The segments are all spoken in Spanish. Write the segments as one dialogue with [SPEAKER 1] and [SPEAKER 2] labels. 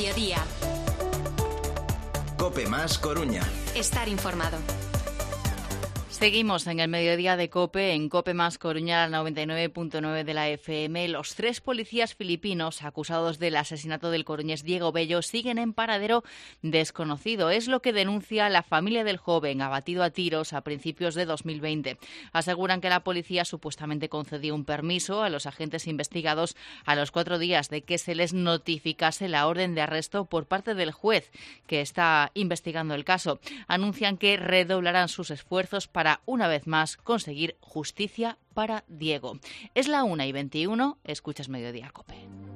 [SPEAKER 1] mediodía.
[SPEAKER 2] COPE más Coruña.
[SPEAKER 1] Estar informado.
[SPEAKER 3] Seguimos en el mediodía de COPE, en COPE más Coruña, 99.9 de la FM. Los 3 policías filipinos acusados del asesinato del coruñés Diego Bello siguen en paradero desconocido. Es lo que denuncia la familia del joven abatido a tiros a principios de 2020. Aseguran que la policía supuestamente concedió un permiso a los agentes investigados a los 4 días de que se les notificase la orden de arresto por parte del juez que está investigando el caso. Anuncian que redoblarán sus esfuerzos para una vez más conseguir justicia para Diego. Es la 1:21, escuchas Mediodía COPE.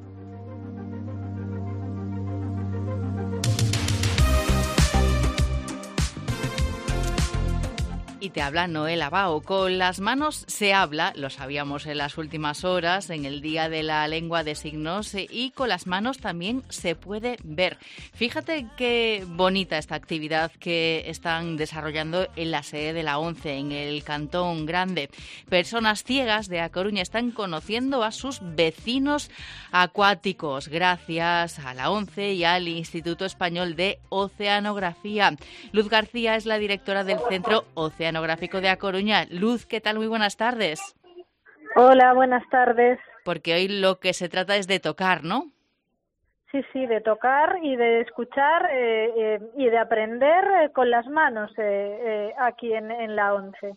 [SPEAKER 3] Y te habla Noel Abao. Con las manos se habla, lo sabíamos en las últimas horas, en el Día de la Lengua de Signos, y con las manos también se puede ver. Fíjate qué bonita esta actividad que están desarrollando en la sede de la ONCE, en el Cantón Grande. Personas ciegas de A Coruña están conociendo a sus vecinos acuáticos gracias a la ONCE y al Instituto Español de Oceanografía. Luz García es la directora del Centro Oceanográfico de A Coruña. Luz, ¿qué tal? Muy buenas tardes.
[SPEAKER 4] Hola, buenas tardes.
[SPEAKER 3] Porque hoy lo que se trata es de tocar, ¿no?
[SPEAKER 4] Sí, de tocar y de escuchar y de aprender con las manos aquí en la ONCE.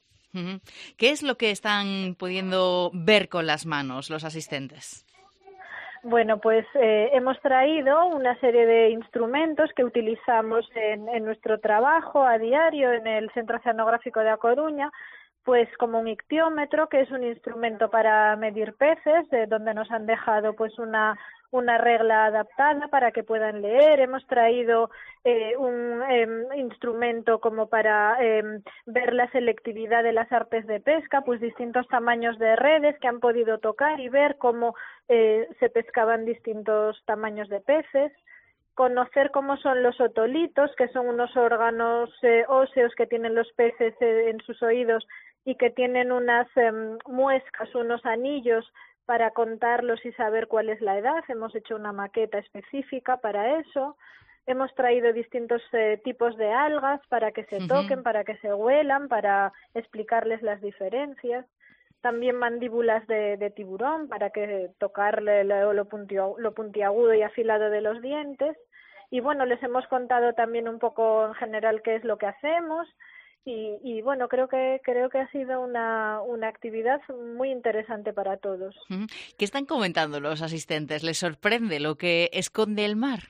[SPEAKER 3] ¿Qué es lo que están pudiendo ver con las manos los asistentes?
[SPEAKER 4] Bueno, pues hemos traído una serie de instrumentos que utilizamos en nuestro trabajo a diario en el Centro Oceanográfico de A Coruña, pues como un ictiómetro, que es un instrumento para medir peces, donde nos han dejado pues una regla adaptada para que puedan leer. Hemos traído un instrumento como para ver la selectividad de las artes de pesca, pues distintos tamaños de redes que han podido tocar y ver cómo se pescaban distintos tamaños de peces. Conocer cómo son los otolitos, que son unos órganos óseos que tienen los peces en sus oídos y que tienen unas muescas, unos anillos para contarlos y saber cuál es la edad. Hemos hecho una maqueta específica para eso. Hemos traído distintos tipos de algas para que se toquen, para que se huelan, para explicarles las diferencias. También mandíbulas de tiburón para que tocarle lo puntiagudo y afilado de los dientes. Y bueno, les hemos contado también un poco en general qué es lo que hacemos. Y bueno, creo que ha sido una actividad muy interesante para todos.
[SPEAKER 3] ¿Qué están comentando los asistentes? ¿Les sorprende lo que esconde el mar?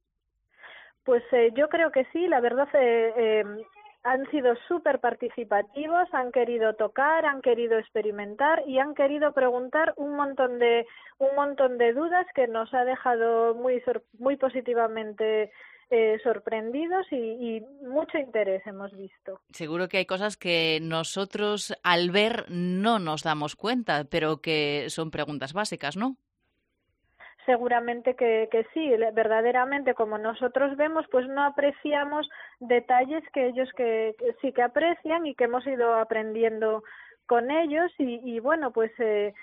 [SPEAKER 4] Pues yo creo que sí, la verdad han sido súper participativos, han querido tocar, han querido experimentar y han querido preguntar un montón de dudas que nos ha dejado muy positivamente sorprendidos y mucho interés hemos visto.
[SPEAKER 3] Seguro que hay cosas que nosotros al ver no nos damos cuenta, pero que son preguntas básicas, ¿no?
[SPEAKER 4] Seguramente que sí, verdaderamente como nosotros vemos, pues no apreciamos detalles que ellos que sí que aprecian y que hemos ido aprendiendo con ellos y bueno, pues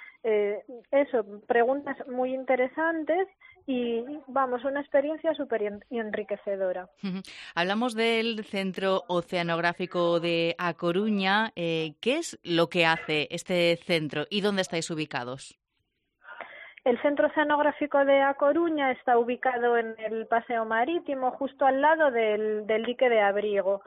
[SPEAKER 4] eso, preguntas muy interesantes y vamos, una experiencia súper enriquecedora.
[SPEAKER 3] Hablamos del Centro Oceanográfico de A Coruña. ¿Qué es lo que hace este centro y dónde estáis ubicados?
[SPEAKER 4] El Centro Oceanográfico de A Coruña está ubicado en el Paseo Marítimo, justo al lado del dique de Abrigo.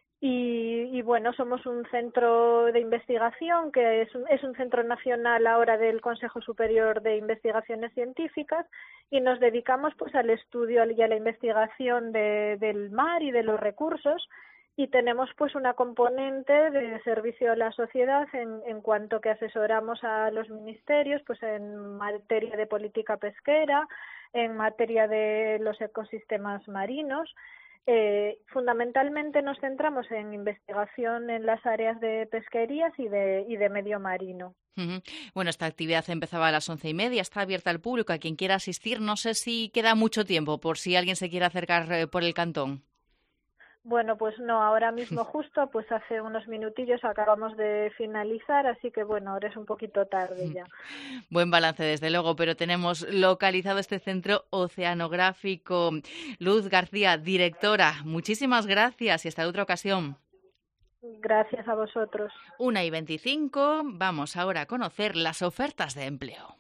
[SPEAKER 4] Y bueno, somos un centro de investigación que es un centro nacional ahora del Consejo Superior de Investigaciones Científicas y nos dedicamos pues al estudio y a la investigación del mar y de los recursos y tenemos pues una componente de servicio a la sociedad en cuanto que asesoramos a los ministerios pues en materia de política pesquera, en materia de los ecosistemas marinos. Fundamentalmente nos centramos en investigación en las áreas de pesquerías y de medio marino.
[SPEAKER 3] Bueno, esta actividad empezaba a las 11:30, está abierta al público, a quien quiera asistir. No sé si queda mucho tiempo por si alguien se quiere acercar por el cantón.
[SPEAKER 4] Bueno, pues no, ahora mismo justo, pues hace unos minutillos acabamos de finalizar, así que bueno, ahora es un poquito tarde ya.
[SPEAKER 3] Buen balance, desde luego, pero tenemos localizado este centro oceanográfico. Luz García, directora, muchísimas gracias y hasta otra ocasión.
[SPEAKER 4] Gracias a vosotros.
[SPEAKER 3] 1:25, vamos ahora a conocer las ofertas de empleo.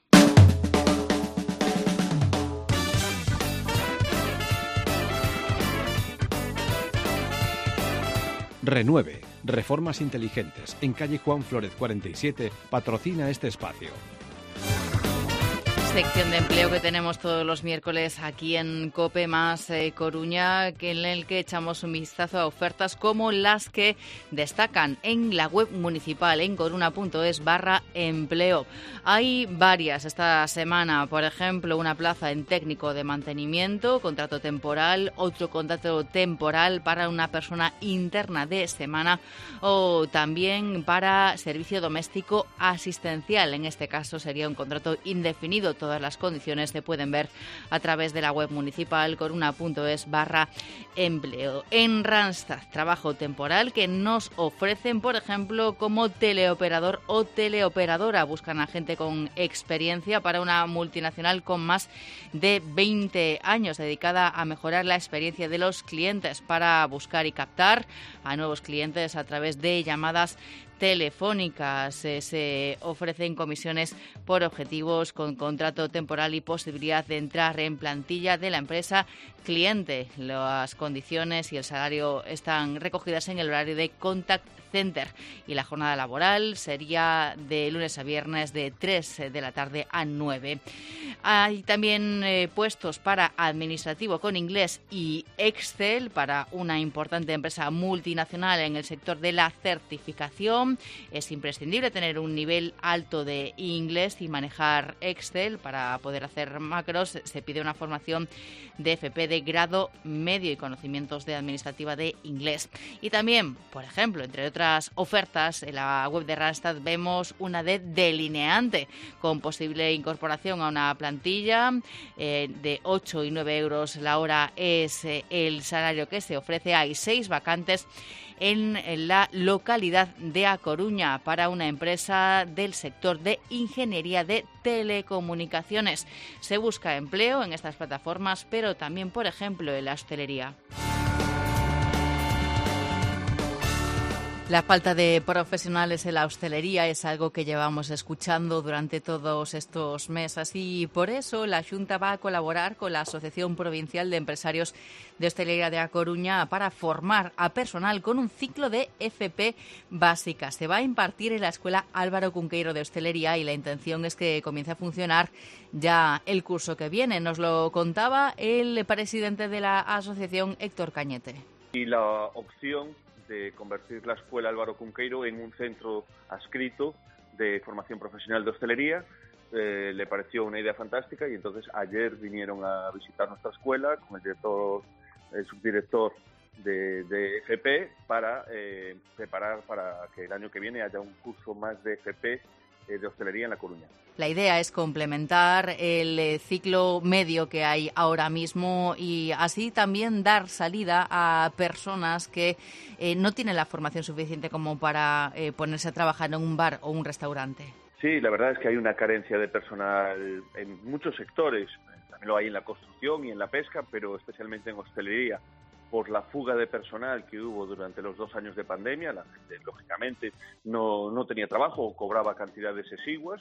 [SPEAKER 1] Renueve, Reformas Inteligentes, en calle Juan Flórez 47, patrocina este espacio.
[SPEAKER 3] Sección de empleo que tenemos todos los miércoles aquí en COPE más Coruña, en el que echamos un vistazo a ofertas como las que destacan en la web municipal en coruna.es/empleo. Hay varias esta semana, por ejemplo, una plaza en técnico de mantenimiento, contrato temporal, otro contrato temporal para una persona interna de semana o también para servicio doméstico asistencial. En este caso sería un contrato indefinido. Todas las condiciones se pueden ver a través de la web municipal coruna.es/empleo. En Randstad, trabajo temporal que nos ofrecen, por ejemplo, como teleoperador o teleoperadora. Buscan a gente con experiencia para una multinacional con más de 20 años, dedicada a mejorar la experiencia de los clientes para buscar y captar a nuevos clientes a través de llamadas telefónicas. Se ofrecen comisiones por objetivos con contrato temporal y posibilidad de entrar en plantilla de la empresa cliente. Las condiciones y el salario están recogidas en el horario de Contact Center y la jornada laboral sería de lunes a viernes de 3 de la tarde a 9. Hay también puestos para administrativo con inglés y Excel para una importante empresa multinacional en el sector de la certificación. Es imprescindible tener un nivel alto de inglés y manejar Excel para poder hacer macros. Se pide una formación de FP de grado medio y conocimientos de administrativa de inglés. Y también, por ejemplo, entre otras ofertas, en la web de Randstad vemos una de delineante con posible incorporación a una plantilla de 8 y 9 euros la hora es el salario que se ofrece. Hay 6 vacantes en la localidad de A Coruña para una empresa del sector de ingeniería de telecomunicaciones. Se busca empleo en estas plataformas, pero también, por ejemplo, en la hostelería. La falta de profesionales en la hostelería es algo que llevamos escuchando durante todos estos meses y por eso la Xunta va a colaborar con la Asociación Provincial de Empresarios de Hostelería de A Coruña para formar a personal con un ciclo de FP básica. Se va a impartir en la Escuela Álvaro Cunqueiro de Hostelería y la intención es que comience a funcionar ya el curso que viene. Nos lo contaba el presidente de la asociación, Héctor Cañete.
[SPEAKER 2] Y la opción de convertir la Escuela Álvaro Cunqueiro en un centro adscrito de formación profesional de hostelería. Le pareció una idea fantástica y entonces ayer vinieron a visitar nuestra escuela con el subdirector de FP para preparar para que el año que viene haya un curso más de FP de hostelería en La Coruña.
[SPEAKER 3] La idea es complementar el ciclo medio que hay ahora mismo y así también dar salida a personas que no tienen la formación suficiente como para ponerse a trabajar en un bar o un restaurante.
[SPEAKER 2] Sí, la verdad es que hay una carencia de personal en muchos sectores. También lo hay en la construcción y en la pesca, pero especialmente en hostelería. Por la fuga de personal que hubo durante los 2 años de pandemia, la gente lógicamente no tenía trabajo o cobraba cantidades exiguas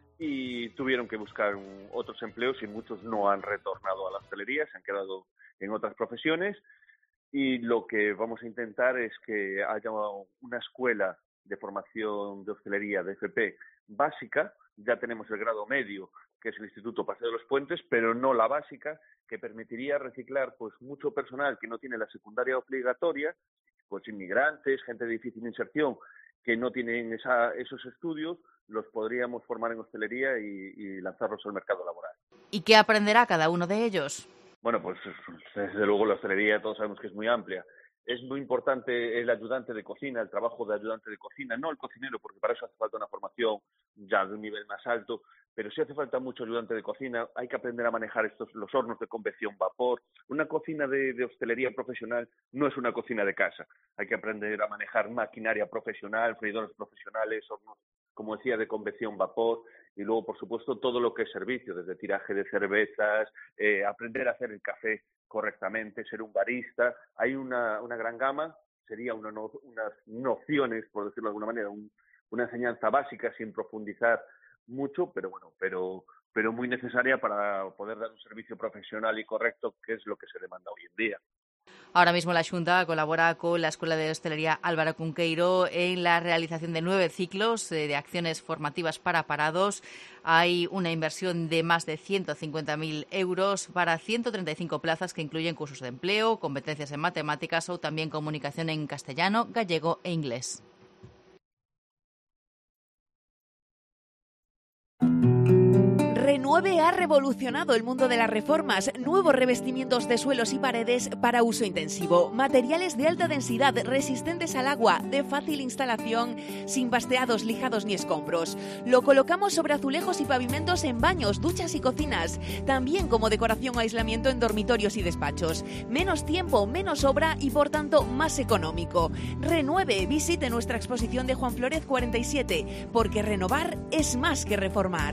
[SPEAKER 2] y tuvieron que buscar otros empleos y muchos no han retornado a la hostelería, se han quedado en otras profesiones y lo que vamos a intentar es que haya una escuela de formación de hostelería de FP básica. Ya tenemos el grado medio, que es el Instituto Paseo de los Puentes, pero no la básica, que permitiría reciclar pues mucho personal que no tiene la secundaria obligatoria, pues inmigrantes, gente de difícil inserción, que no tienen esos estudios, los podríamos formar en hostelería y lanzarlos al mercado laboral.
[SPEAKER 3] ¿Y qué aprenderá cada uno de ellos?
[SPEAKER 2] Bueno, pues desde luego la hostelería todos sabemos que es muy amplia. Es muy importante el ayudante de cocina, el trabajo de ayudante de cocina, no el cocinero, porque para eso hace falta una formación ya de un nivel más alto, pero sí hace falta mucho ayudante de cocina. Hay que aprender a manejar los hornos de convección vapor. Una cocina de hostelería profesional no es una cocina de casa. Hay que aprender a manejar maquinaria profesional, freidores profesionales, hornos, como decía, de convección vapor, y luego, por supuesto, todo lo que es servicio, desde tiraje de cervezas, aprender a hacer el café correctamente, ser un barista. Hay una gran gama, sería unas nociones, por decirlo de alguna manera, una enseñanza básica sin profundizar mucho, pero bueno, pero muy necesaria para poder dar un servicio profesional y correcto, que es lo que se demanda hoy en día.
[SPEAKER 3] Ahora mismo la Xunta colabora con la Escuela de Hostelería Álvaro Cunqueiro en la realización de 9 ciclos de acciones formativas para parados. Hay una inversión de más de 150.000 euros para 135 plazas que incluyen cursos de empleo, competencias en matemáticas o también comunicación en castellano, gallego e inglés.
[SPEAKER 5] Renueve ha revolucionado el mundo de las reformas. Nuevos revestimientos de suelos y paredes para uso intensivo. Materiales de alta densidad, resistentes al agua, de fácil instalación, sin basteados, lijados ni escombros. Lo colocamos sobre azulejos y pavimentos en baños, duchas y cocinas. También como decoración o aislamiento en dormitorios y despachos. Menos tiempo, menos obra y por tanto más económico. Renueve, visite nuestra exposición de Juan Flórez 47, porque renovar es más que reformar.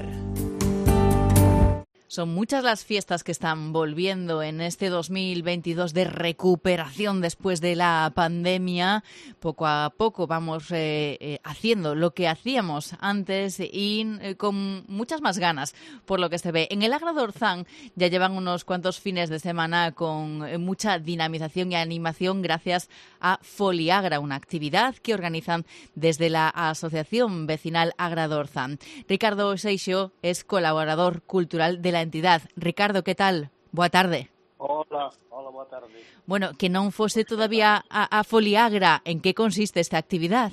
[SPEAKER 3] Son muchas las fiestas que están volviendo en este 2022 de recuperación después de la pandemia. Poco a poco vamos haciendo lo que hacíamos antes y con muchas más ganas, por lo que se ve. En el Agra de Orzán ya llevan unos cuantos fines de semana con mucha dinamización y animación gracias a Foliagra, una actividad que organizan desde la Asociación Vecinal Agra de Orzán. Ricardo Seixo es colaborador cultural de la entidad. Ricardo, ¿qué tal? Boa tarde.
[SPEAKER 6] Hola, boa tarde.
[SPEAKER 3] Bueno, que non fose todavía a Foliagra, en que consiste esta actividad?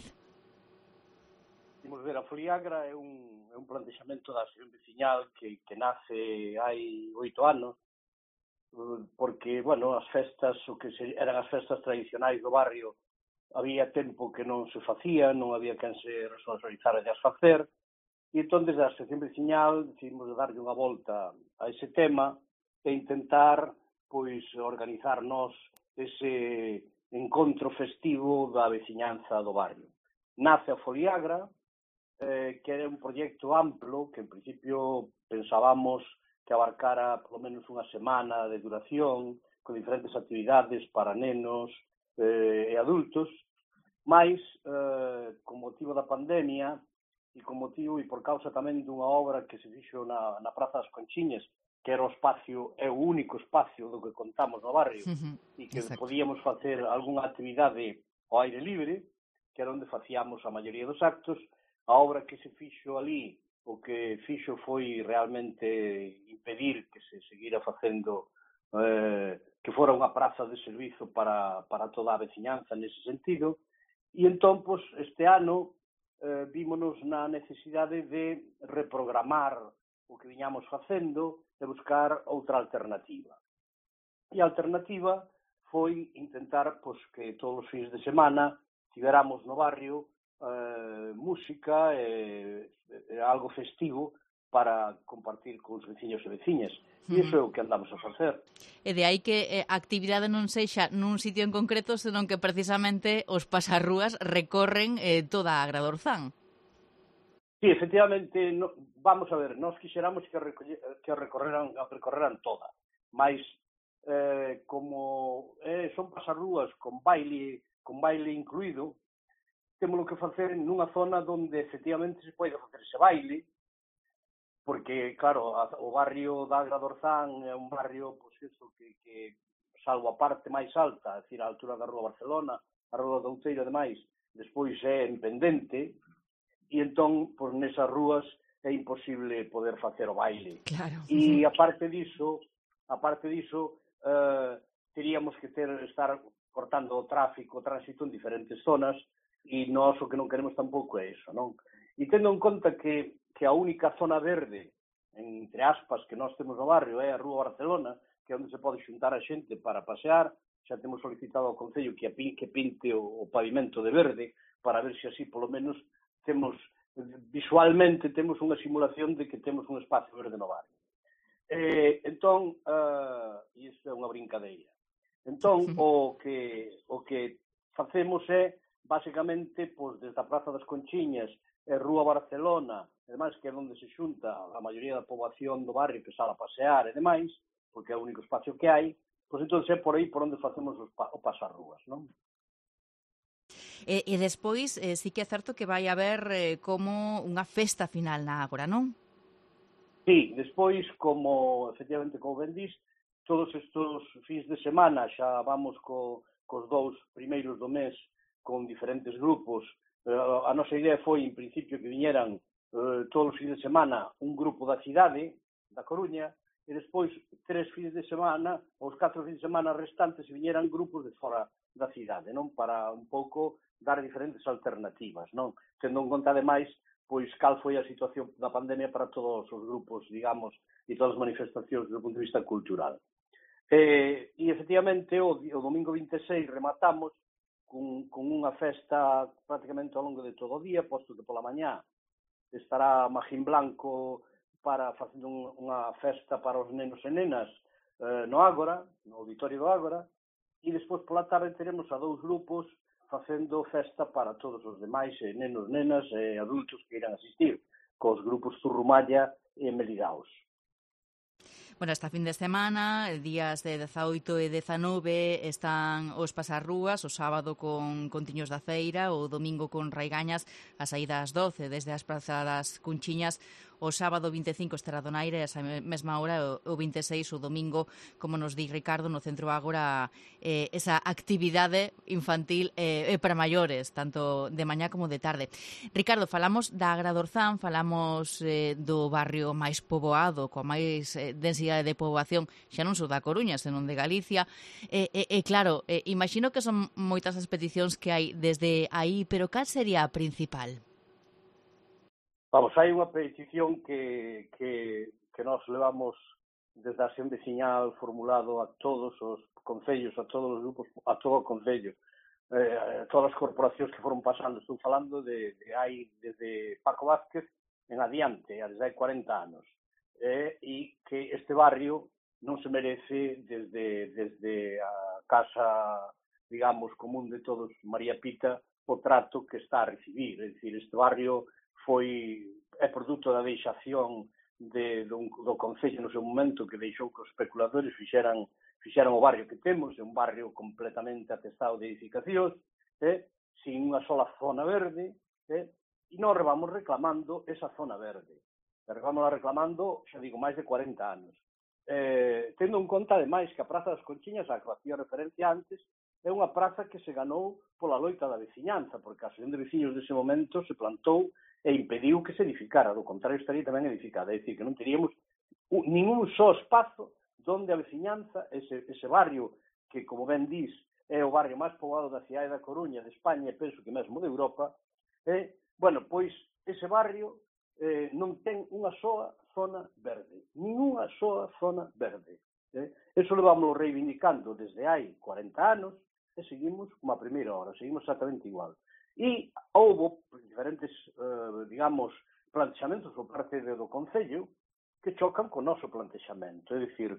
[SPEAKER 6] Imos ver, a Foliagra é un plantexamento da asociación veciñal que nace hai 8 anos, porque, bueno, as festas, o que eran as festas tradicionais do barrio, había tempo que non se facía, non había quen se responsabilizara de as facer, e entón, desde a asociación veciñal, decidimos darlle unha volta a ese tema e intentar, pois, organizarnos ese encontro festivo da veciñanza do barrio. Nace a Foliagra, que era un proxecto amplo, que en principio pensábamos que abarcara polo menos unha semana de duración, con diferentes actividades para nenos e adultos, mas, con motivo da pandemia, e con motivo e por causa tamén dunha obra que se fixo na Praza das Conchiñas, que era o espacio, é o único espacio do que contamos no barrio, e que podíamos facer algunha actividade ao aire libre, que era onde facíamos a maioría dos actos. A obra que se fixo ali, o que fixo foi realmente impedir que se seguira facendo, que fora unha praza de servizo para toda a veciñanza nese sentido, e entón, pois, este ano, vímonos na necesidade de reprogramar o que viñamos facendo e buscar outra alternativa. E a alternativa foi intentar, pois, que todos os fins de semana tiveramos no barrio música e algo festivo para compartir con os veciños e veciñas. E iso é o que andamos a facer.
[SPEAKER 3] E de aí que a actividade non sexa nun sitio en concreto, senón que precisamente os pasarrúas recorren toda a Agra de Orzán.
[SPEAKER 6] Sí, efectivamente, vamos a ver, nós quixéramos que recorreran toda, mas como son pasarrúas con baile incluído, temos que facer nunha zona onde efectivamente se pode facer ese baile, porque, claro, o barrio da Agra de Orzán é un barrio, pois, eso, que salvo a parte máis alta, é dicir, a altura da Rúa Barcelona, a Rúa da Outeiro e demais, despois é en pendente, e entón, pois, nesas rúas é imposible poder facer o baile.
[SPEAKER 3] Claro.
[SPEAKER 6] E, aparte diso, teríamos que estar cortando o tráfico, o tránsito en diferentes zonas, e nós o que non queremos tampouco é iso, non? E tendo en conta que a única zona verde, entre aspas, que nós temos no barrio é a Rúa Barcelona, que é onde se pode xuntar a xente para pasear, xa temos solicitado ao Concello que pinte o pavimento de verde, para ver se así, polo menos, temos visualmente temos unha simulación de que temos un espacio verde no barrio. Entón, isto é unha brincadeira. Entón, o que facemos é, basicamente, pois, desde a Praza das Conchiñas, Rúa Barcelona, e demais, que é onde se xunta a maioría da poboación do barrio que sala a pasear e demais, porque é o único espacio que hai, pois entón é por aí por onde facemos o paso ás rúas, non?
[SPEAKER 3] E despois, sí que é certo que vai haber como unha festa final na Ágora, non?
[SPEAKER 6] Sí, despois, efectivamente, como ben dís, todos estes fins de semana xa vamos cos 2 primeiros do mes con diferentes grupos. A nosa idea foi, en principio, que viñeran todos os fins de semana un grupo da cidade, da Coruña, e despois 3 fins de semana, os 4 fins de semana restantes, viñeran grupos de fora da cidade, non? Para un pouco dar diferentes alternativas, non? Tendo en conta, ademais, pois cal foi a situación da pandemia para todos os grupos, digamos, e todas as manifestacións do punto de vista cultural. E efectivamente, o domingo 26 rematamos con unha festa prácticamente ao longo de todo o día, posto que pola mañá estará Magín Blanco facendo unha festa para os nenos e nenas no Ágora, no auditorio do Ágora, e despois pola tarde teremos a 2 grupos facendo festa para todos os demais, nenos, nenas e adultos que irán asistir, cos grupos Zurrumalla e Melidaos.
[SPEAKER 3] Bueno, esta fin de semana, días de 18 e 19, están os pasarrúas, o sábado con Contiños da Feira, o domingo con Raigañas, a saída ás 12 desde as Praza das Cunchiñas, o sábado 25 estará Donaire, a esa mesma hora, o 26, o domingo, como nos di Ricardo, no Centro Ágora, esa actividade infantil para maiores, tanto de mañá como de tarde. Ricardo, falamos da Agra do Orzán, falamos do barrio máis poboado, coa máis densidade de poboación, xa non só da Coruña, senón de Galicia, claro, imagino que son moitas as peticións que hai desde aí, pero cal sería a principal?
[SPEAKER 6] Vamos, hai unha petición que nós levamos desde a Acción Veciñal formulado a todos os concellos, a todos os grupos, a todo o concello, a todas as corporacións que foron pasando. Estou falando de hai desde Paco Vázquez en adiante, desde hai 40 anos. E que este barrio non se merece desde a casa, digamos, común de todos, María Pita, o trato que está a recibir. É dicir, este barrio é produto da deixación do Concello no seu momento, que deixou que os especuladores fixeran o barrio que temos, é un barrio completamente atestado de edificacións, sin unha sola zona verde, e nós vamos reclamando esa zona verde. Vamos reclamando, xa digo, máis de 40 anos. Tendo en conta, ademais, que a Praza das Conchiñas, a que facía referencia antes, é unha praza que se ganou pola loita da veciñanza, porque a Asociación de Veciños dese momento se plantou e impediu que se edificara, do contrario estaría tamén edificada, é dicir, que non teríamos ningún só espazo donde a veciñanza, ese barrio que, como ben dís, é o barrio máis poboado da cidade da Coruña, de España, e penso que mesmo de Europa, bueno, pois ese barrio non ten unha soa zona verde, ninguna soa zona verde. Eso levamos reivindicando desde hai 40 anos e seguimos como a primeira hora, seguimos exactamente igual. E houve diferentes, digamos, plantexamentos por parte do Concello que chocan co noso plantexamento. É dicir,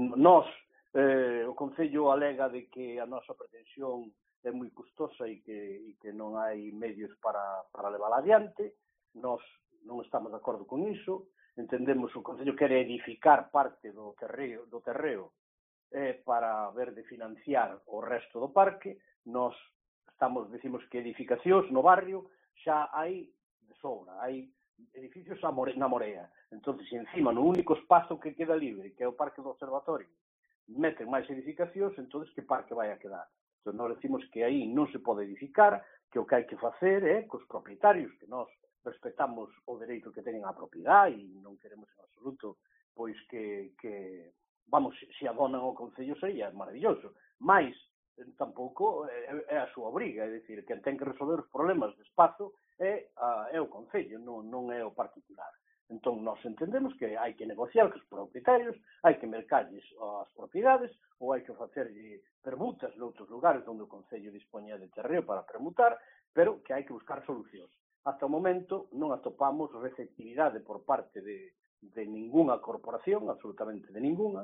[SPEAKER 6] o Concello alega de que a nosa pretensión é moi custosa e que non hai medios para levar adiante. Nós non estamos de acordo con iso. Entendemos que o Concello quere edificar parte do terreo para ver de financiar o resto do parque. Nós decimos que edificacións no barrio xa hai de sobra, hai edificios na Morea. Entón, se encima no único espazo que queda libre, que é o Parque do Observatorio, meten máis edificacións, entón que parque vai a quedar? Entón, nós decimos que aí non se pode edificar, que o que hai que facer é cos propietarios, que nós respetamos o dereito que teñen á propiedade e non queremos en absoluto pois que vamos, se abonan ao Concello sería maravilloso, mas tampouco é a súa obriga, é dicir, quen ten que resolver os problemas de espazo é o Concello, non é o particular. Entón, nós entendemos que hai que negociar cos propietarios, hai que mercarlles as propiedades, ou hai que facerlle permutas noutros lugares onde o Concello dispoña de terreo para permutar, pero que hai que buscar solucións. ata o momento non atopamos receptividade por parte de ningunha corporación, absolutamente de ningunha,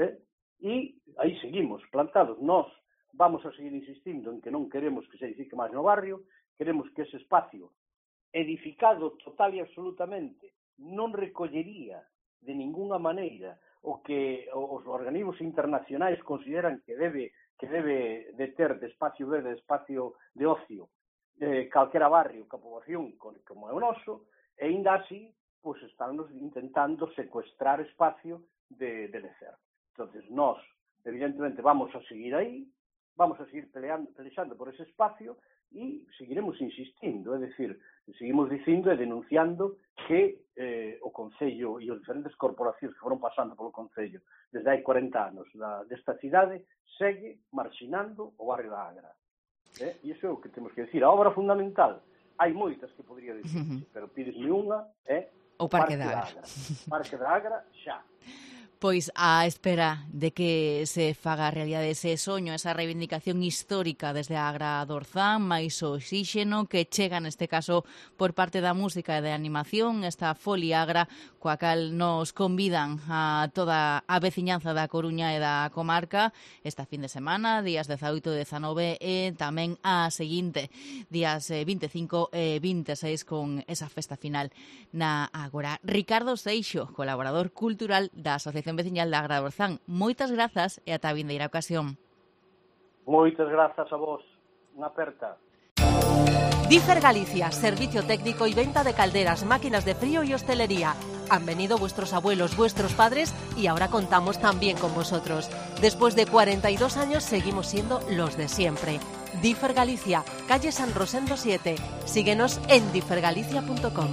[SPEAKER 6] e aí seguimos plantados. Nós vamos a seguir insistindo en que non queremos que se edifique máis no barrio, queremos que ese espacio edificado total e absolutamente non recollería de ningunha maneira o que os organismos internacionais consideran que debe de ter de espacio verde, de espacio de ocio, calquera barrio, que a poboación como é o noso, e ainda así, pois estánnos intentando secuestrar espacio de lecer. Entonces, nós, evidentemente, vamos a seguir aí, vamos a seguir pelexando por ese espacio e seguiremos insistindo, é dicir, seguimos dicindo e denunciando que o Concello e as diferentes corporacións que foron pasando polo Concello desde hai 40 anos desta cidade segue marxinando o barrio da Agra. E iso é o que temos que decir. A obra fundamental, hai moitas que podría dicir, pero pídesme unha,
[SPEAKER 3] o Parque da Agra.
[SPEAKER 6] Parque da Agra, xa.
[SPEAKER 3] Pois á espera de que se faga a realidade ese soño, esa reivindicación histórica desde a Agra do Orzán, máis oxíxeno que chega neste caso por parte da música e da animación, esta Folia Agra, coa cal nos convidan a toda a veciñanza da Coruña e da comarca esta fin de semana, días 18 e 19 e tamén a seguinte, días 25 e 26 con esa festa final na Ágora. Ricardo Seixo, colaborador cultural da Asociación Veciñal da Agra do Orzán. Moitas grazas e ata a vindeira ocasión.
[SPEAKER 6] Moitas grazas a vos. Unha aperta.
[SPEAKER 7] Differ Galicia, servicio técnico y venta de calderas, máquinas de frío y hostelería. Han venido vuestros abuelos, vuestros padres y ahora contamos también con vosotros. Después de 42 años seguimos siendo los de siempre. Differ Galicia, calle San Rosendo 7. Síguenos en differgalicia.com.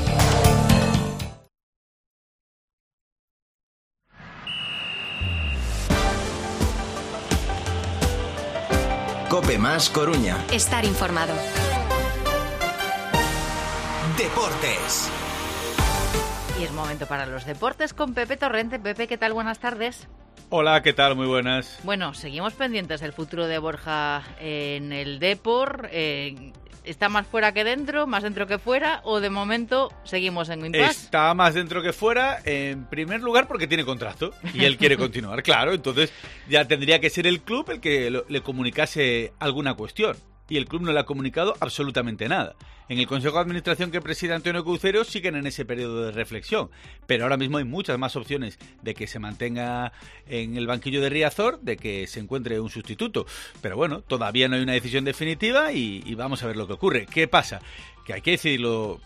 [SPEAKER 8] Cope Más Coruña.
[SPEAKER 9] Estar informado.
[SPEAKER 8] Deportes.
[SPEAKER 3] Y es momento para los deportes con Pepe Torrente. Pepe, ¿qué tal? Buenas tardes.
[SPEAKER 10] Hola, ¿qué tal? Muy buenas.
[SPEAKER 3] Bueno, seguimos pendientes del futuro de Borja en el Depor. ¿Está más fuera que dentro, más dentro que fuera, o de momento seguimos en impasse?
[SPEAKER 10] Está más dentro que fuera, en primer lugar porque tiene contrato y él quiere continuar, claro. Entonces ya tendría que ser el club el que le comunicase alguna cuestión. Y el club no le ha comunicado absolutamente nada. En el Consejo de Administración que preside Antonio Couceiro siguen en ese periodo de reflexión, pero ahora mismo hay muchas más opciones de que se mantenga en el banquillo de Riazor, de que se encuentre un sustituto. Pero bueno, todavía no hay una decisión definitiva y vamos a ver lo que ocurre. ¿Qué pasa? Que hay que decidirlo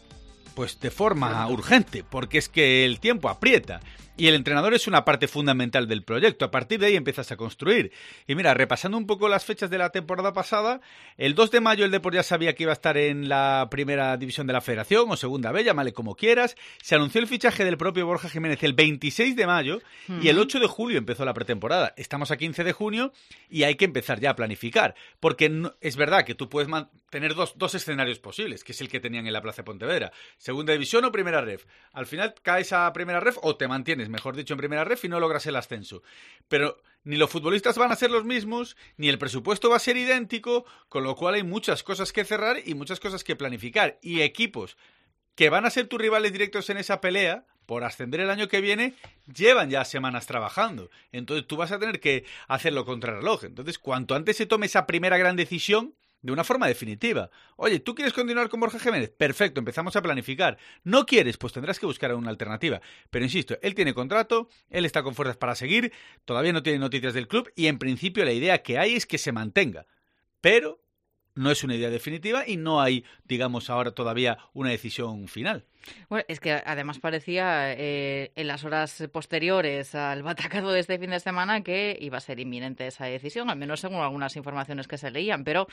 [SPEAKER 10] pues de forma urgente, porque es que el tiempo aprieta. Y el entrenador es una parte fundamental del proyecto. A partir de ahí empiezas a construir. Y mira, repasando un poco las fechas de la temporada pasada, el 2 de mayo el Depor ya sabía que iba a estar en la primera división de la Federación, o segunda B, llámale como quieras. Se anunció el fichaje del propio Borja Jiménez el 26 de mayo y el 8 de julio empezó la pretemporada. Estamos a 15 de junio y hay que empezar ya a planificar. Porque no, es verdad que tú puedes tener dos escenarios posibles, que es el que tenían en la Plaza de Pontevedra. Segunda división o primera ref. Al final caes a primera ref o te mantienes, mejor dicho, en primera ref y no logras el ascenso. Pero ni los futbolistas van a ser los mismos, ni el presupuesto va a ser idéntico, con lo cual hay muchas cosas que cerrar y muchas cosas que planificar. Y equipos que van a ser tus rivales directos en esa pelea por ascender el año que viene, llevan ya semanas trabajando. Entonces tú vas a tener que hacerlo contrarreloj. Entonces, cuanto antes se tome esa primera gran decisión, de una forma definitiva. Oye, ¿tú quieres continuar con Borja Jiménez? Perfecto, empezamos a planificar. ¿No quieres? Pues tendrás que buscar una alternativa. Pero insisto, él tiene contrato, él está con fuerzas para seguir, todavía no tiene noticias del club y en principio la idea que hay es que se mantenga. Pero no es una idea definitiva y no hay, digamos, ahora todavía una decisión final.
[SPEAKER 3] Bueno, es que además parecía en las horas posteriores al batacazo de este fin de semana que iba a ser inminente esa decisión, al menos según algunas informaciones que se leían, pero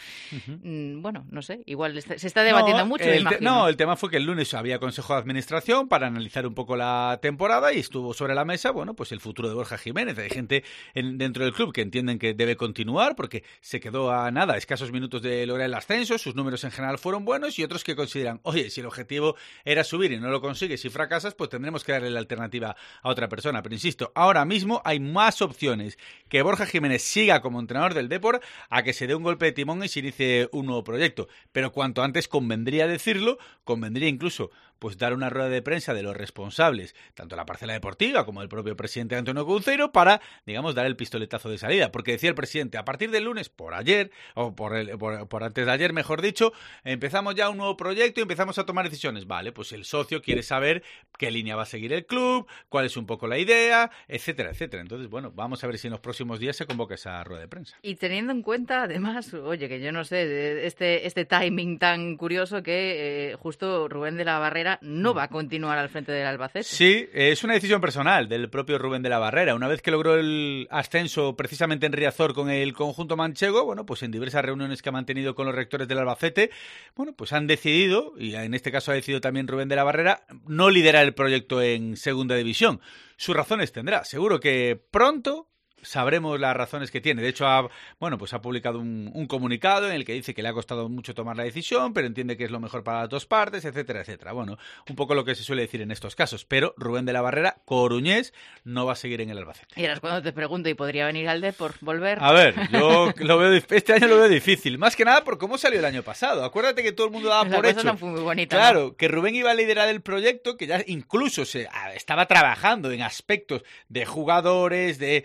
[SPEAKER 3] bueno, no sé, igual se está debatiendo mucho, imagino.
[SPEAKER 10] El tema fue que el lunes había Consejo de Administración para analizar un poco la temporada y estuvo sobre la mesa, bueno, pues el futuro de Borja Jiménez. Hay gente dentro del club que entienden que debe continuar porque se quedó a nada, escasos minutos de lograr el ascenso, sus números en general fueron buenos y otros que consideran, oye, si el objetivo era subir subir y no lo consigues y fracasas, pues tendremos que darle la alternativa a otra persona. Pero insisto, ahora mismo hay más opciones que Borja Jiménez siga como entrenador del Depor a que se dé un golpe de timón y se inicie un nuevo proyecto. Pero cuanto antes convendría decirlo, convendría incluso pues dar una rueda de prensa de los responsables, tanto la parcela deportiva como el propio presidente Antonio Couceiro, para, digamos, dar el pistoletazo de salida. Porque decía el presidente, a partir del lunes, por ayer, o por antes de ayer, mejor dicho, empezamos ya un nuevo proyecto y empezamos a tomar decisiones. Vale, pues el socio quiere saber qué línea va a seguir el club, cuál es un poco la idea, etcétera, etcétera. Entonces, bueno, vamos a ver si en los próximos días se convoca esa rueda de prensa.
[SPEAKER 3] Y teniendo en cuenta, además, oye, que yo no sé, este timing tan curioso que justo Rubén de la Barrera no va a continuar al frente del Albacete.
[SPEAKER 10] Sí, es una decisión personal del propio Rubén de la Barrera. Una vez que logró el ascenso precisamente en Riazor con el conjunto manchego, bueno, pues en diversas reuniones que ha mantenido con los rectores del Albacete, bueno, pues han decidido, y en este caso ha decidido también Rubén de la Barrera, no liderar el proyecto en segunda división. Sus razones tendrá. Seguro que pronto sabremos las razones que tiene. De hecho, ha publicado un comunicado en el que dice que le ha costado mucho tomar la decisión, pero entiende que es lo mejor para las dos partes, etcétera, etcétera. Bueno, un poco lo que se suele decir en estos casos. Pero Rubén de la Barrera, coruñés, no va a seguir en el Albacete.
[SPEAKER 3] Y ahora es cuando te pregunto, ¿y podría venir al Depor volver?
[SPEAKER 10] A ver, yo este año lo veo difícil. Más que nada por cómo salió el año pasado. Acuérdate que todo el mundo daba por hecho.
[SPEAKER 3] No fue muy bonita,
[SPEAKER 10] claro,
[SPEAKER 3] ¿no?
[SPEAKER 10] Que Rubén iba a liderar el proyecto, que ya incluso estaba trabajando en aspectos de jugadores, de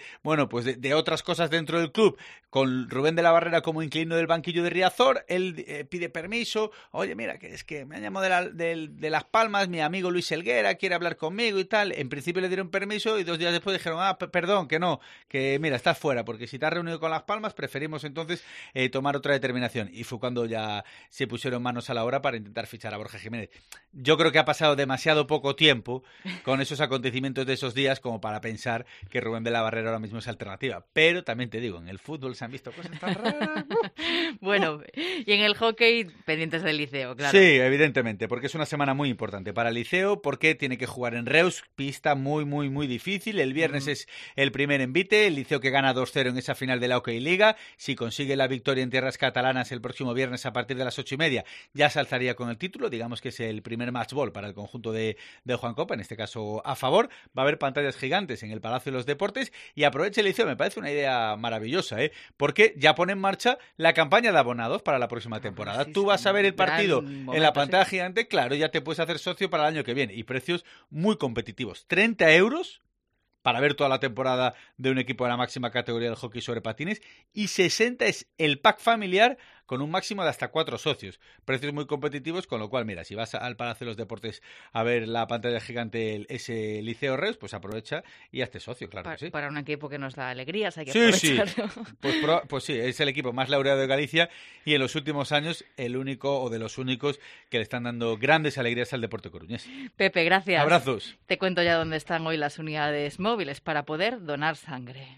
[SPEAKER 10] otras cosas dentro del club, con Rubén de la Barrera como inquilino del banquillo de Riazor. Él pide permiso. Oye, mira, que es que me han llamado de Las Palmas, mi amigo Luis Helguera quiere hablar conmigo y tal. En principio le dieron permiso y 2 días después dijeron, perdón, que no, que mira, estás fuera, porque si te has reunido con Las Palmas, preferimos entonces tomar otra determinación. Y fue cuando ya se pusieron manos a la obra para intentar fichar a Borja Jiménez. Yo creo que ha pasado demasiado poco tiempo con esos acontecimientos de esos días como para pensar que Rubén de la Barrera ahora mismo es alternativa. Pero también te digo, en el fútbol se han visto cosas tan raras.
[SPEAKER 3] Bueno, y en el hockey, pendientes del Liceo, claro.
[SPEAKER 10] Sí, evidentemente, porque es una semana muy importante para el Liceo, porque tiene que jugar en Reus, pista muy, muy, muy difícil. El viernes es el primer envite, el Liceo que gana 2-0 en esa final de la Hockey Liga. Si consigue la victoria en tierras catalanas el próximo viernes a partir de las 8:30, ya se alzaría con el título. Digamos que es el primer match ball para el conjunto de Juan Copa, en este caso a favor. Va a haber pantallas gigantes en el Palacio de los Deportes y aproveche el Liceo, me parece una idea maravillosa, porque ya pone en marcha la campaña de abonados para la próxima temporada. Tú vas a ver el partido en la pantalla gigante, claro, ya te puedes hacer socio para el año que viene. Y precios muy competitivos. 30 euros para ver toda la temporada de un equipo de la máxima categoría del hockey sobre patines, y 60 es el pack familiar con un máximo de hasta 4 socios. Precios muy competitivos, con lo cual, mira, si vas al Palacio de los Deportes a ver la pantalla gigante, ese Liceo Reus, pues aprovecha y hazte socio, claro que sí.
[SPEAKER 3] Para un equipo que nos da alegrías, hay que aprovecharlo.
[SPEAKER 10] Sí. Pues sí, es el equipo más laureado de Galicia y en los últimos años el único o de los únicos que le están dando grandes alegrías al deporte coruñés.
[SPEAKER 3] Pepe, gracias.
[SPEAKER 10] Abrazos.
[SPEAKER 3] Te cuento ya dónde están hoy las unidades móviles para poder donar sangre.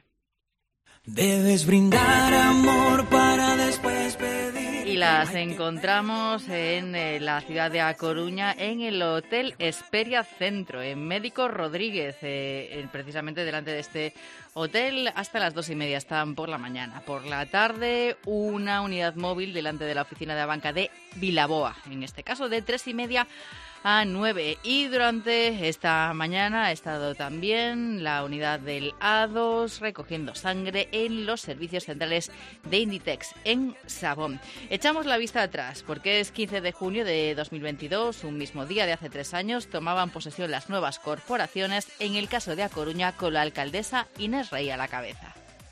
[SPEAKER 9] Debes brindar amor para después pedir.
[SPEAKER 3] Y las encontramos en la ciudad de A Coruña, en el Hotel Esperia Centro, en Médico Rodríguez, precisamente delante de este hotel. Hasta las 2:30 están por la mañana. Por la tarde, una unidad móvil delante de la oficina de la banca de Vilaboa, en este caso de 3:30 a 9. Y durante esta mañana ha estado también la unidad del A2 recogiendo sangre en los servicios centrales de Inditex en Sabón. Echamos la vista atrás porque es 15 de junio de 2022, un mismo día de hace 3 años, tomaban posesión las nuevas corporaciones, en el caso de A Coruña con la alcaldesa Inés Rey a la cabeza.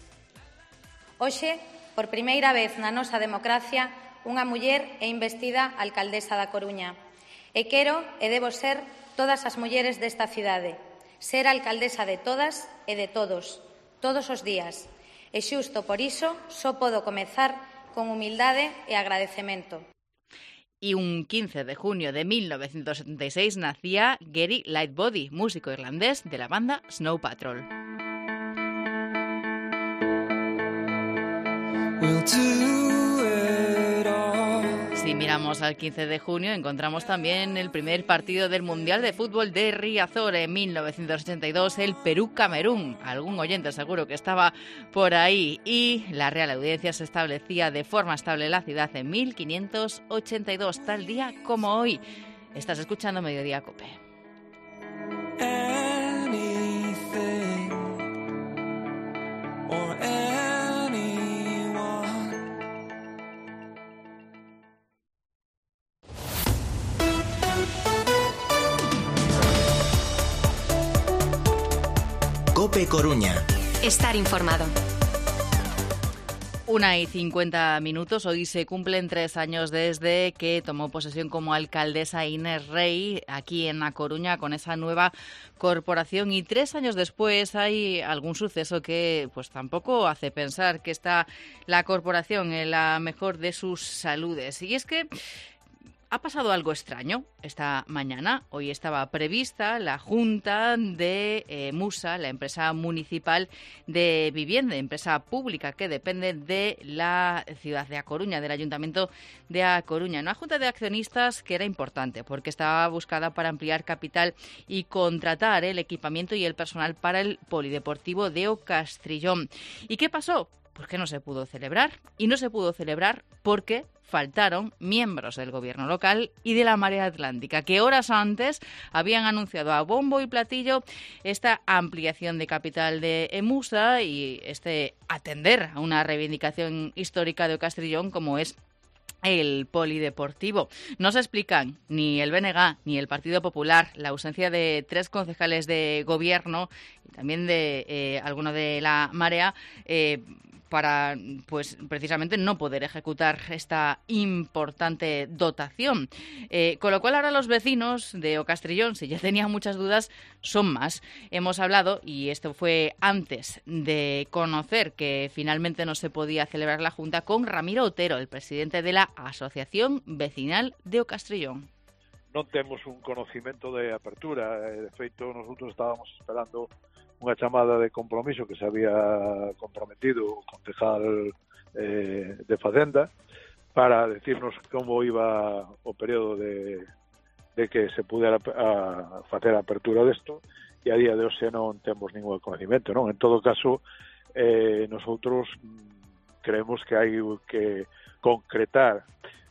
[SPEAKER 11] Hoxe, por primeira vez na nosa democracia, unha muller é investida alcaldesa da Coruña. E quero e debo ser todas as mulleres desta cidade, ser alcaldesa de todas e de todos, todos os días. E xusto por iso só podo comezar con humildade e agradecemento.
[SPEAKER 3] Y un 15 de junio de 1976 nacía Gary Lightbody, músico irlandés de la banda Snow Patrol. Si miramos al 15 de junio, encontramos también el primer partido del Mundial de Fútbol de Riazor en 1982, el Perú-Camerún. Algún oyente seguro que estaba por ahí. Y la Real Audiencia se establecía de forma estable en la ciudad en 1582, tal día como hoy. Estás escuchando Mediodía Cope.
[SPEAKER 8] Cope Coruña.
[SPEAKER 12] Estar informado.
[SPEAKER 3] 1:50. Hoy se cumplen 3 años desde que tomó posesión como alcaldesa Inés Rey aquí en A Coruña con esa nueva corporación, y 3 años después hay algún suceso que pues tampoco hace pensar que está la corporación en la mejor de sus saludes, y es que ha pasado algo extraño esta mañana. Hoy estaba prevista la junta de Musa, la empresa municipal de vivienda, empresa pública que depende de la ciudad de A Coruña, del Ayuntamiento de A Coruña. Una junta de accionistas que era importante porque estaba buscada para ampliar capital y contratar el equipamiento y el personal para el polideportivo de O Castrillón. ¿Y qué pasó? Pues que no se pudo celebrar. Y no se pudo celebrar porque faltaron miembros del gobierno local y de la Marea Atlántica, que horas antes habían anunciado a bombo y platillo esta ampliación de capital de Musa y atender a una reivindicación histórica de O Castrillón como es el polideportivo. No se explican ni el BNG ni el Partido Popular la ausencia de 3 concejales de gobierno y también de alguno de la Marea para pues precisamente no poder ejecutar esta importante dotación. Con lo cual ahora los vecinos de O Castrillón, si ya tenían muchas dudas, son más. Hemos hablado, y esto fue antes de conocer que finalmente no se podía celebrar la Junta, con Ramiro Otero, el presidente de la Asociación Vecinal de O Castrillón.
[SPEAKER 13] Non temos un conocimento de apertura. De feito, nosotros estábamos esperando unha chamada de compromiso que se había comprometido o concejal de Facenda para decirnos como iba o período de que se pudera facer a apertura desto, e a día de hoxe non temos ningún conocimento, non? En todo caso, nosotros creemos que hai que concretar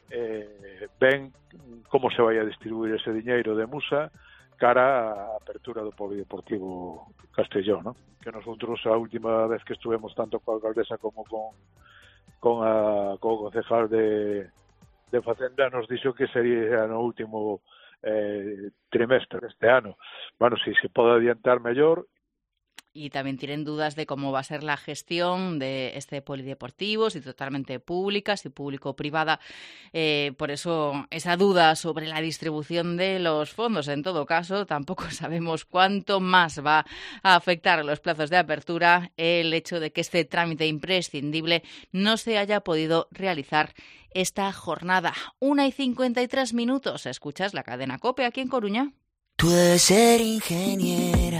[SPEAKER 13] ben como se vai a distribuir ese diñeiro de Musa cara á apertura do polideportivo Castellón, ¿no? Que nosotros a última vez que estuvemos tanto coa alcaldesa como co concejal de Facenda nos dixo que sería no último trimestre deste ano. Bueno, si se pode adiantar mellor.
[SPEAKER 3] Y también tienen dudas de cómo va a ser la gestión de este polideportivo, si totalmente pública, si público-privada. Por eso esa duda sobre la distribución de los fondos. En todo caso, tampoco sabemos cuánto más va a afectar a los plazos de apertura el hecho de que este trámite imprescindible no se haya podido realizar esta jornada. 1:53. Escuchas la cadena COPE aquí en Coruña.
[SPEAKER 9] Tú debes ser ingeniera,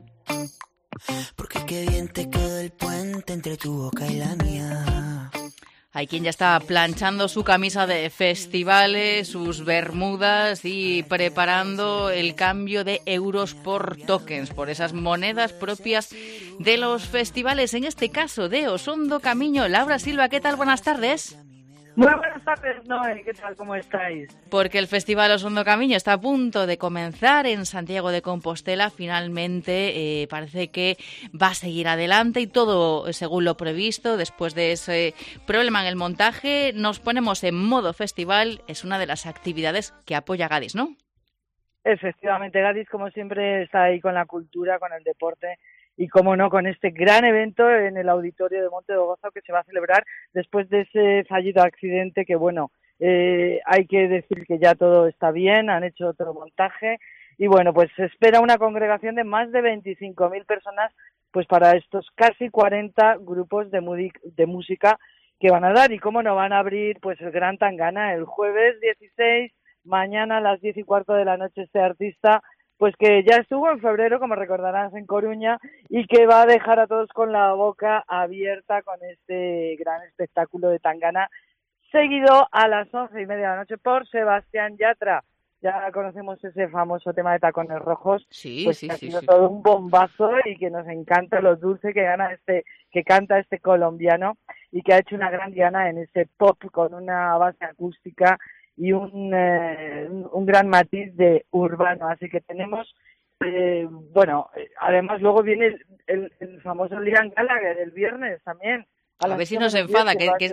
[SPEAKER 9] porque qué bien te quedó el puente entre tu boca y la mía.
[SPEAKER 3] Hay quien ya está planchando su camisa de festivales, sus bermudas y preparando el cambio de euros por tokens, por esas monedas propias de los festivales, en este caso de Osondo Camiño. Laura Silva, ¿qué tal? Buenas tardes.
[SPEAKER 14] Muy buenas tardes, Noé. ¿Qué tal? ¿Cómo estáis?
[SPEAKER 3] Porque el Festival Osondo Camiño está a punto de comenzar en Santiago de Compostela. Finalmente parece que va a seguir adelante y todo según lo previsto. Después de ese problema en el montaje, nos ponemos en modo festival. Es una de las actividades que apoya Gadis, ¿no?
[SPEAKER 14] Efectivamente, Gadis, como siempre, está ahí con la cultura, con el deporte y, como no, con este gran evento en el auditorio de Monte de Gozo que se va a celebrar después de ese fallido accidente que, bueno, hay que decir que ya todo está bien, han hecho otro montaje y, bueno, pues se espera una congregación de más de 25.000 personas pues para estos casi 40 grupos de música que van a dar. Y, cómo no, van a abrir pues el Gran Tangana el jueves 16, mañana a las 10:15 de la noche este artista, pues que ya estuvo en febrero, como recordarás, en Coruña, y que va a dejar a todos con la boca abierta con este gran espectáculo de Tangana, seguido a las 11:30 de la noche por Sebastián Yatra. Ya conocemos ese famoso tema de Tacones Rojos,
[SPEAKER 3] sí,
[SPEAKER 14] pues
[SPEAKER 3] sí,
[SPEAKER 14] que ha
[SPEAKER 3] sí,
[SPEAKER 14] sido
[SPEAKER 3] sí.
[SPEAKER 14] todo un bombazo y que nos encanta lo dulce que canta este colombiano y que ha hecho una gran diana en ese pop con una base acústica y un gran matiz de urbano. Así que tenemos, además luego viene el famoso Liam Gallagher el viernes también.
[SPEAKER 3] A ver si nos enfada, que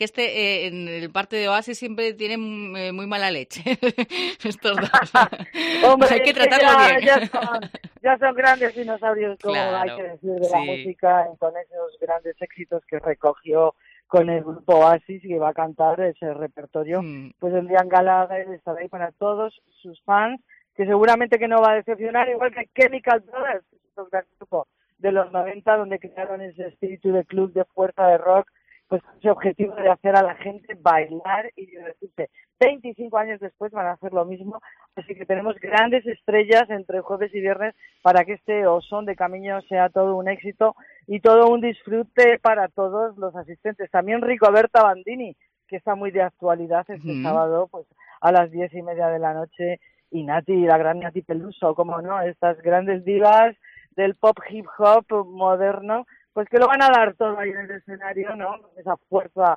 [SPEAKER 3] en el parte de Oasis siempre tienen muy mala leche. Estos dos.
[SPEAKER 14] Hombre,
[SPEAKER 3] hay que tratarlo bien.
[SPEAKER 14] Ya son grandes dinosaurios, como
[SPEAKER 3] claro,
[SPEAKER 14] hay que decir, de la música, con esos grandes éxitos que recogió con el grupo Oasis y que va a cantar ese repertorio. Pues el Liam Gallagher estará ahí para todos sus fans, que seguramente que no va a decepcionar, igual que Chemical Brothers, que es un gran grupo de los 90, donde crearon ese espíritu de club, de fuerza, de rock, pues ese objetivo de hacer a la gente bailar y divertirse. 25 años después van a hacer lo mismo, así que tenemos grandes estrellas entre jueves y viernes para que este Osón de Camiño sea todo un éxito y todo un disfrute para todos los asistentes. También Rigoberta Bandini, que está muy de actualidad este sábado, pues a las 10:30 de la noche, y Nati, la gran Nati Peluso, como no, estas grandes divas del pop hip hop moderno, pues que lo van a dar todo ahí en el escenario, ¿no? Esa fuerza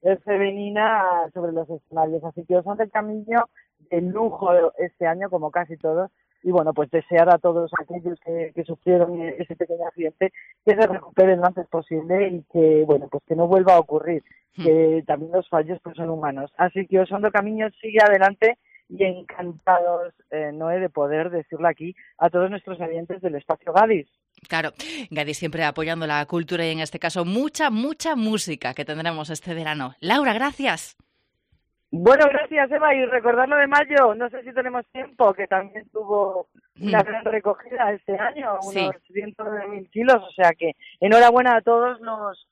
[SPEAKER 14] femenina sobre los escenarios. Así que Osón de Camiño de lujo este año, como casi todos. Y bueno, pues desear a todos aquellos que sufrieron ese pequeño accidente que se recuperen lo antes posible y que, bueno, pues que no vuelva a ocurrir, que también los fallos pues son humanos. Así que Osón de Camiño sigue adelante y encantados, Noé, de poder decirlo aquí a todos nuestros oyentes del Espacio Gadis.
[SPEAKER 3] Claro, Gadis siempre apoyando la cultura y en este caso mucha música que tendremos este verano. Laura, gracias.
[SPEAKER 14] Bueno, gracias, Eva, y recordar lo de mayo, no sé si tenemos tiempo, que también tuvo una gran recogida este año, unos 109.000 kilos, o sea que enhorabuena a todos los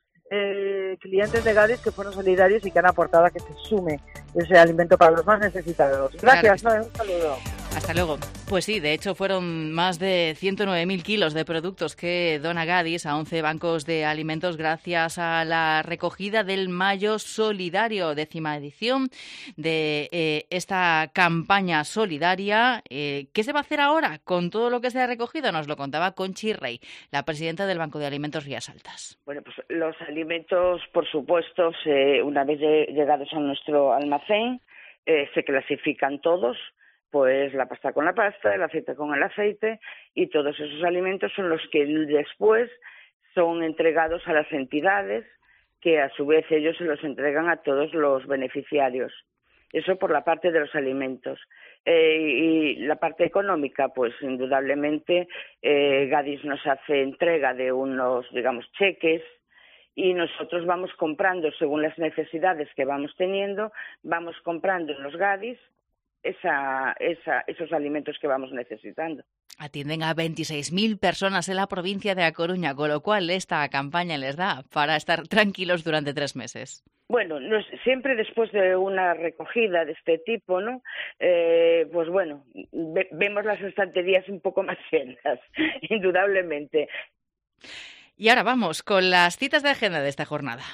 [SPEAKER 14] clientes de Gadis que fueron solidarios y que han aportado a que se sume ese alimento para los más necesitados. Gracias, claro. Un saludo.
[SPEAKER 3] Hasta luego. Pues sí, de hecho fueron más de 109.000 kilos de productos que dona Gadis a 11 bancos de alimentos gracias a la recogida del Mayo Solidario, 10ª edición de esta campaña solidaria. ¿Qué se va a hacer ahora con todo lo que se ha recogido? Nos lo contaba Conchi Rey, la presidenta del Banco de Alimentos Rías Altas.
[SPEAKER 12] Bueno, pues los alimentos, por supuesto, una vez llegados a nuestro almacén, se clasifican todos. Pues la pasta con la pasta, el aceite con el aceite, y todos esos alimentos son los que después son entregados a las entidades, que a su vez ellos se los entregan a todos los beneficiarios. Eso por la parte de los alimentos. Y la parte económica, pues indudablemente Gadis nos hace entrega de unos, digamos, cheques, y nosotros vamos comprando según las necesidades que vamos teniendo, vamos comprando en los Gadis esos alimentos que vamos necesitando.
[SPEAKER 3] Atienden a 26.000 personas en la provincia de A Coruña, con lo cual esta campaña les da para estar tranquilos durante 3 meses.
[SPEAKER 12] Bueno, siempre después de una recogida de este tipo, ¿no? Pues bueno, vemos las estanterías un poco más llenas, indudablemente.
[SPEAKER 3] Y ahora vamos con las citas de agenda de esta jornada.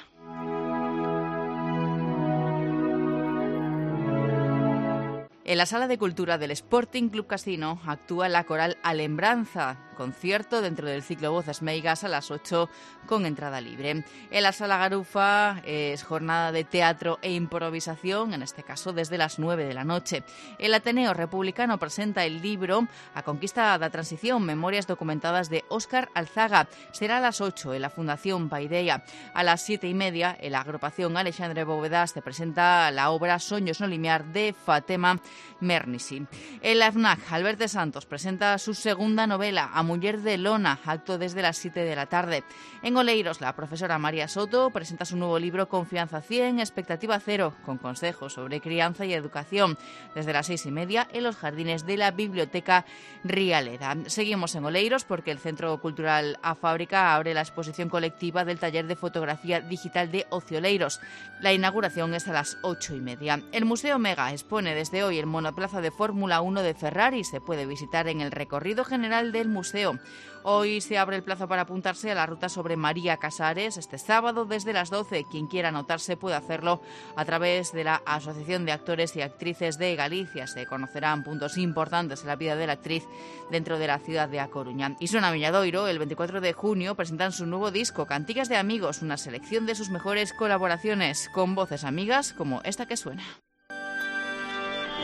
[SPEAKER 3] En la Sala de Cultura del Sporting Club Casino actúa la coral Alembranza, concierto dentro del ciclo Voces Meigas a las 8 con entrada libre. En la Sala Garufa es jornada de teatro e improvisación, en este caso desde las 9 de la noche. El Ateneo Republicano presenta el libro A Conquista da Transición, Memorias documentadas de Óscar Alzaga. Será a las 8 en la Fundación Paideia. A las 7:30 en la agrupación Alexandre Bóvedas se presenta la obra Soños no limiar de Fatema Mernisi. En la FNAC, Albert de Santos presenta su segunda novela, A Muller de Lona, acto desde las 7 de la tarde. En Oleiros, la profesora María Soto presenta su nuevo libro Confianza 100, Expectativa 0, con consejos sobre crianza y educación, desde las 6:30 en los jardines de la Biblioteca Rialeda. Seguimos en Oleiros porque el Centro Cultural A Fábrica abre la exposición colectiva del taller de fotografía digital de Ocio Oleiros. La inauguración es a las 8:30. El Museo Mega expone desde hoy el monoplaza de Fórmula 1 de Ferrari. Se puede visitar en el recorrido general del museo. Hoy se abre el plazo para apuntarse a la ruta sobre María Casares este sábado desde las 12. Quien quiera anotarse puede hacerlo a través de la Asociación de Actores y Actrices de Galicia. Se conocerán puntos importantes en la vida de la actriz dentro de la ciudad de A Coruña. Y Sona Miñadoiro, el 24 de junio, presentan su nuevo disco Cantigas de Amigos, una selección de sus mejores colaboraciones con voces amigas como esta que suena.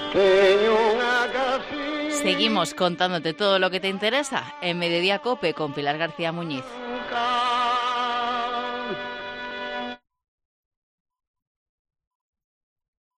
[SPEAKER 3] Seguimos contándote todo lo que te interesa en Mediodía Cope con Pilar García Muñiz.